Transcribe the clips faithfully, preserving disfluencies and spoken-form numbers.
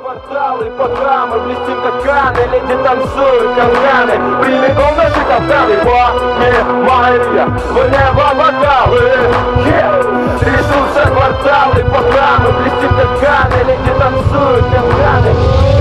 Кварталы, пока мы блестим как Каны, леди танцуют канканы, прямиком наши капканы. Понимая в небо бокалы, yeah. Трясутся кварталы, пока мы блестим как Каны, леди танцуют канканы.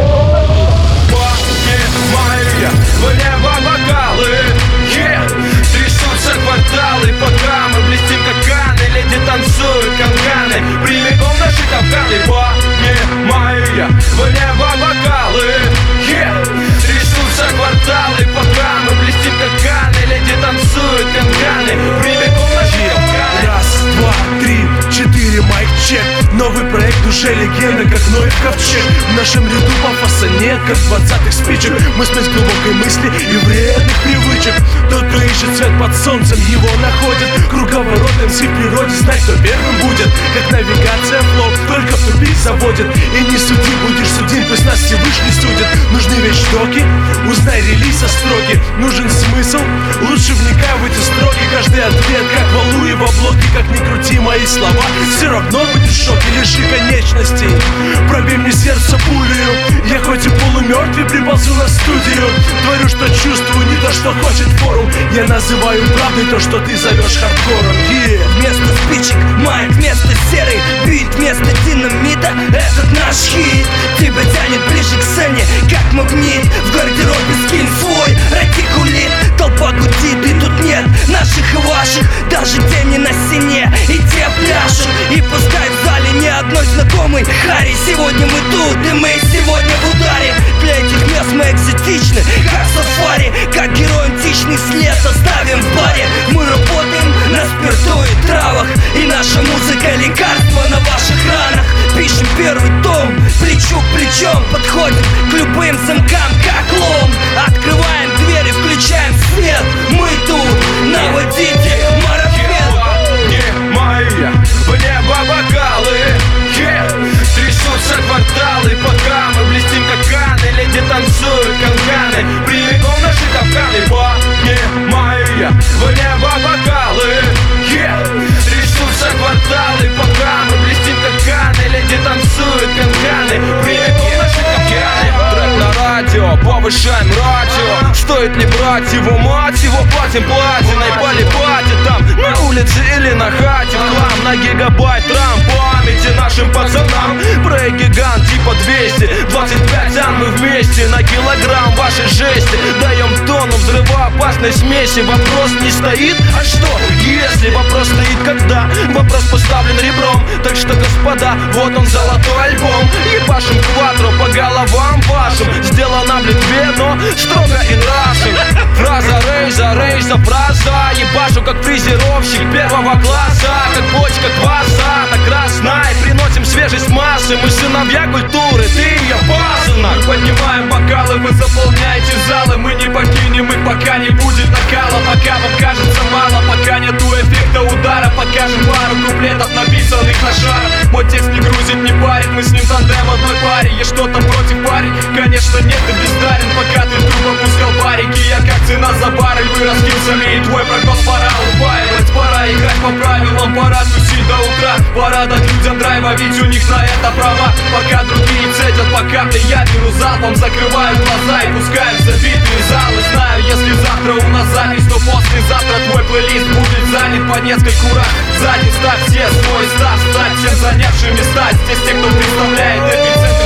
Понимая в небо бокалы, yeah. Трясутся кварталы, пока мы блестим как Каны, леди танцуют канканы, прямиком наши капканы. Понимая в небо бокалы, yeah. Трясутся кварталы, пока мы блестим как Каны, леди танцуют канканы, прямиком наши капканы. Раз, два, три, четыре, майк чек. Новый проект уже легенда, как Ноев ковчег. В нашем ряду пафоса нет, как двадцатых спичек. Мы смесь глубокой мысли и вредных привычек. Тот, кто ищет свет под солнцем, его находит. Круговорот эм си в природе, знай, кто первым будет. Как навигация флоу, только в тупик заводит. И не суди, будешь судим, пусть нас Всевышний судит. Нужны вещдоки, узнай релиз со строки. Нужен смысл, лучше вникай в эти строки. Каждый ответ, как Валуева блоки. Как ни крути мои слова, все равно будет шок. И лиши конечностей, пробей мне сердце пулею. Я хоть и полумертвый, приползу на студию. Творю, что чувствую, не то, что хочет форум. Я называю правдой то, что ты зовешь хардкором, yeah. Вместо спичек, майк вместо серый бит, вместо динамита этот наш хит. Тебя тянет ближе к сцене, как магнит. В гардеробе скинь свой ратикулит. Толпа гудит, и тут нет наших и ваших, даже тени на стене, и те пляшут. И пускай в зале ни одной знакомой Хари. Сегодня мы тут, и мы сегодня в ударе. Для этих мест мы экзотичны, как сафари. Как герой античный след оставим в баре. Мы работаем на спирту и травах, и наша музыка лекарство на ваших ранах. Пишем первый том, плечо к плечом. Подходим к любым замкам, как лом. Открываем двери, включаем свет. Мы тут, наводите марафет. Понимая в небо бокалы, yeah. Трясутся кварталы, пока мы блестим как Каны, леди танцуют канканы, прямиком наши капканы. Понимая в небо бокалы, yeah. Трясутся кварталы, пока мы блестим как Каны, леди танцуют канканы, прямиком наши капканы. Трек на радио, повышаем радио. Стоит ли брать его, мать его, платим платиной. Полипати там, на улице или на хате. Хлам на гигабайт рам памяти нашим пацанам. Проект гигант типа двести двадцать пять ан мы вместе. На килограмм вашей жести даем тонну взрывоопасной смеси. Вопрос не стоит, а что если? Вопрос стоит когда, вопрос поставлен ребром. Так что, господа, вот он золотой альбом. Ебашим квадро по головам вашим. Сделано в Литве, но строго in Russian. Фраза рейза, рейза, фраза. Ебашу как фрезеровщик первого класса. Как бочка кваса, на красной. Приносим свежесть массы. Мы сыновья культуры, ты ее пасынок. Поднимаем бокалы, вы заполняете залы. Мы не покинем их, пока не будет накала. Пока вам кажется мало, пока нету эффекта удара. Покажем пару куплетов, написанных на шар. Мой текст не грузит, не парит. Мы с ним тандем в одной паре. Есть что-то против парень? Конечно нет, ты бездарен. Пока ты тупо пускал парики. Я как цена за баррель вырос кильцами. И твой прогноз пора упаивать. Пора играть по правилам, пора тусить до утра. Пора дать людям драйва, ведь у них на это права. Пока другие цедят по карте, я беру залпом. Закрываю глаза и пускаю в забитые залы. Знаю, если завтра у нас запись, то послезавтра твой плейлист будет занят по нескольку раз. Сзади ставь все свой став, стать всем занявшим места. Здесь те, кто представляет эпицентр